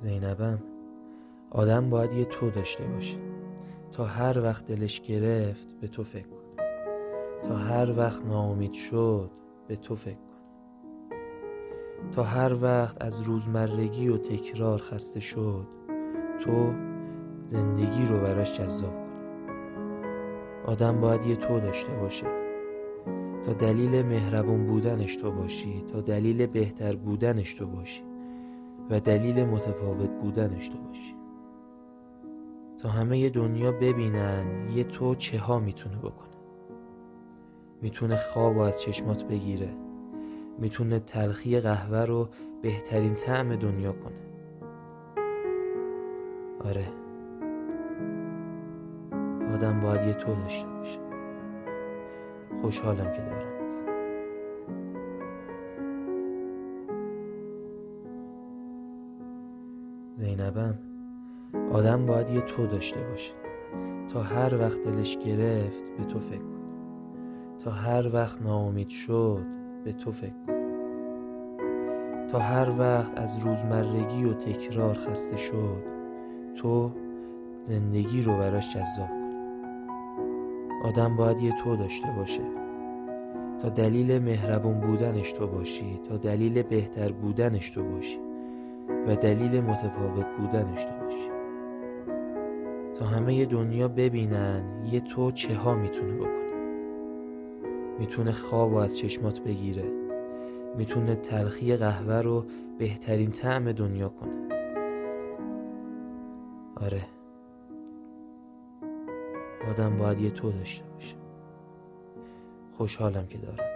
زینبم، آدم باید یه تو داشته باشه تا هر وقت دلش گرفت به تو فکر کنه، تا هر وقت ناامید شد به تو فکر کنه، تا هر وقت از روزمرگی و تکرار خسته شد تو زندگی رو براش جذاب کنی. آدم باید یه تو داشته باشه تا دلیل مهربون بودنش تو باشی، تا دلیل بهتر بودنش تو باشی و دلیل متفاوت بودنش تو باشی، تا همه دنیا ببینن یه تو چه ها میتونه بکنه. میتونه خواب از چشمات بگیره، میتونه تلخی قهوه رو بهترین طعم دنیا کنه. آره، آدم باید یه تو داشته باشه. خوشحالم که دارمت. زینبم، آدم باید یه تو داشته باشه تا هر وقت دلش گرفت به تو فکر کنه، تا هر وقت ناامید شد به تو فکر کنه، تا هر وقت از روزمرگی و تکرار خسته شد تو زندگی رو براش جذاب کنی. آدم باید یه تو داشته باشه تا دلیل مهربون بودنش تو باشی، تا دلیل بهتر بودنش تو باشی و دلیل متفاوت بودنش تو باشی، تا همه دنیا ببینن یه تو چه ها میتونه بکنه. میتونه خواب از چشمات بگیره، میتونه تلخی قهوه رو بهترین طعم دنیا کنه. آره، آدم باید یه تو داشته باشه. خوشحالم که دارم.